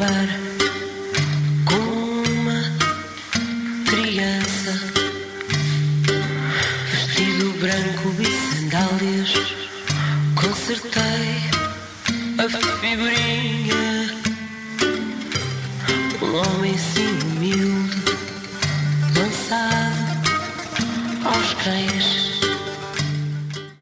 brincar com uma criança, vestido branco e sandálias. Consertei a figurinha, um homem assim humilde, lançado aos cães.